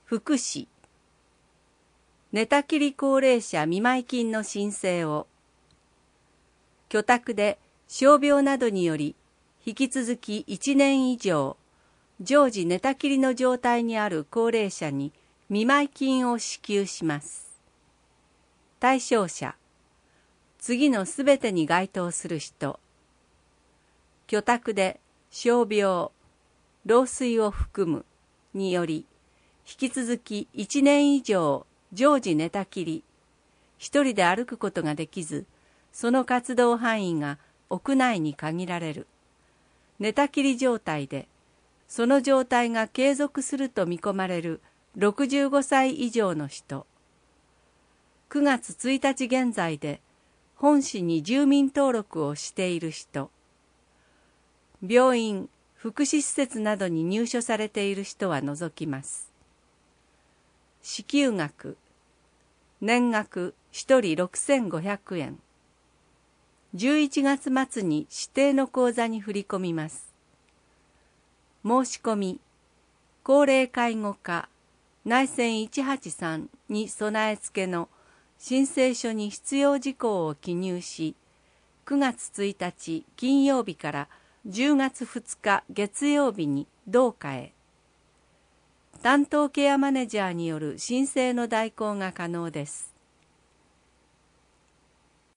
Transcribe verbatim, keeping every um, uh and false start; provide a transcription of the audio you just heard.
福祉、寝たきり高齢者見舞金の申請を、居宅で傷病などにより引き続きいちねん以上常時寝たきりの状態にある高齢者に見舞金を支給します。対象者、次のすべてに該当する人。居宅で傷病、老衰を含むにより引き続きいちねん以上常時寝たきり、一人で歩くことができず、その活動範囲が屋内に限られる。寝たきり状態で、その状態が継続すると見込まれるろくじゅうごさい以上の人。くがつついたち現在で本市に住民登録をしている人。病院、福祉施設などに入所されている人は除きます。支給額、年額ひとりろくせんごひゃくえん。じゅういちがつ末に指定の口座に振り込みます。申し込み、高齢介護課内線いちはちさんに備え付けの申請書に必要事項を記入し、くがつついたち金曜日からじゅうがつふつか月曜日に同課へ。担当ケアマネージャーによる申請の代行が可能です。